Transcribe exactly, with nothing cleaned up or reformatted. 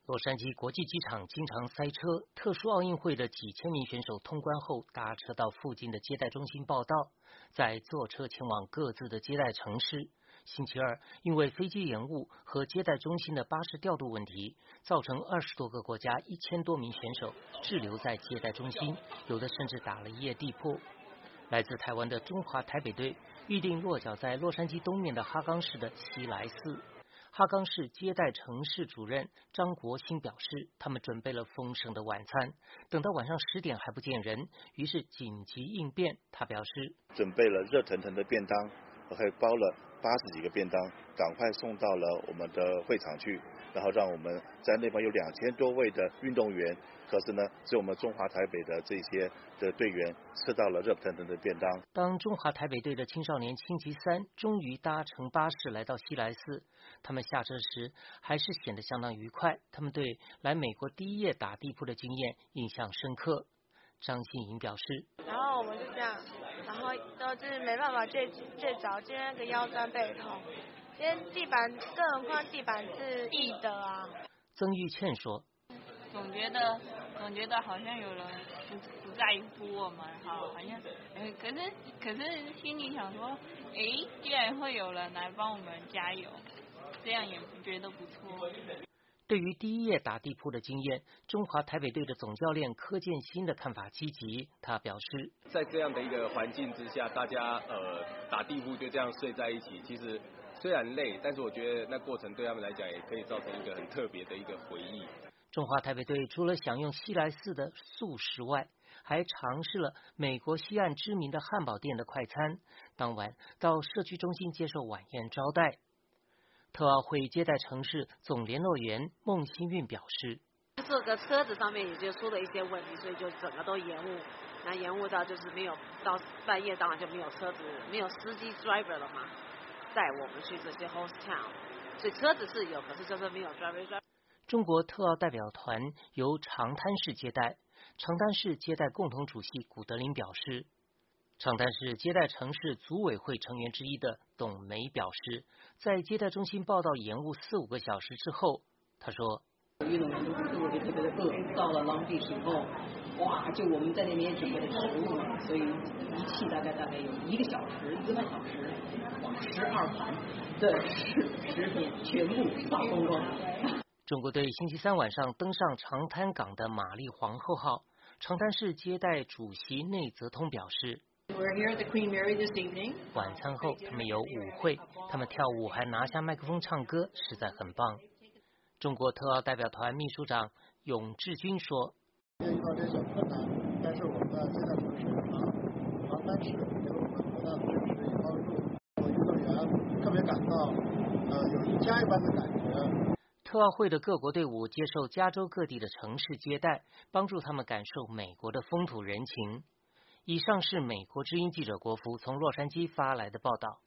洛杉矶国际机场经常塞车，特殊奥运会的几千名选手通关后搭车到附近的接待中心报到，再坐车前往各自的接待城市。星期二，因为飞机延误和接待中心的巴士调度问题，造成二十多个国家一千多名选手滞留在接待中心，有的甚至打了一夜地铺。来自台湾的中华台北队预定落脚在洛杉矶东面的哈冈市的西来寺。哈冈市接待城市主任张国兴表示，他们准备了丰盛的晚餐，等到晚上十点还不见人，于是紧急应变。他表示， 准备了热腾腾的便当，还包了八十几个便当，赶快送到了我们的会场去，然后让我们在那边有两千多位的运动员，可是呢，是我们中华台北的这些的队员吃到了热腾腾的便当。 当中华台北队的青少年星期三终于搭乘巴士来到西来寺，他们下车时还是显得相当愉快。他们对来美国第一夜打地铺的经验印象深刻。张欣莹表示， 然后我们就这样，然后都就是没办法睡睡着，今天那个腰酸背痛，今天地板更何况地板是硬的啊。 曾玉倩说， 总觉得总觉得好像有人不不在乎我们，好好像，呃，可是可是心里想说，诶，既然会有人来帮我们加油，这样也觉得不错。 对于第一夜打地铺的经验，中华台北队的总教练柯建新的看法积极。他表示， 在这样的一个环境之下，大家呃打地铺就这样睡在一起，其实虽然累，但是我觉得那过程对他们来讲也可以造成一个很特别的一个回忆。 中华台北队除了享用西来寺的素食外，还尝试了美国西岸知名的汉堡店的快餐。当晚到社区中心接受晚宴招待。特奥会接待城市总联络员孟新运表示， 这个车子上面也就出了一些问题，所以就整个都延误，那延误到就是没有到半夜，当然就没有车子，没有司机 driver 了嘛，带我们去这些 host town， 所以车子是有，可是就是没有 driver。 中国特奥代表团由长滩市接待，长滩市接待共同主席古德林表示，长滩市接待城市组委会成员之一的董梅表示，在接待中心报到延误四五个小时之后，他说， 运动员都特别特别的饿，到了 Long Beach 以后，哇，就我们在那边准备的食物嘛，所以一气大概大概有一个小时一个半小时，哇，十二盘的食食品全部扫光光。 中国队星期三晚上登上长滩港的玛丽皇后号，长滩市接待主席内泽通表示，晚餐后他们有舞会，他们跳舞还拿下麦克风唱歌，实在很棒。中国特奥代表团秘书长永志军说， 遇到这些困难，但是我们的接待城市长长滩市给了我们很大的支持与帮助，我运动员特别感到呃有一家一般的感觉。 特奥会的各国队伍接受加州各地的城市接待，帮助他们感受美国的风土人情。以上是美国之音记者国福从洛杉矶发来的报道。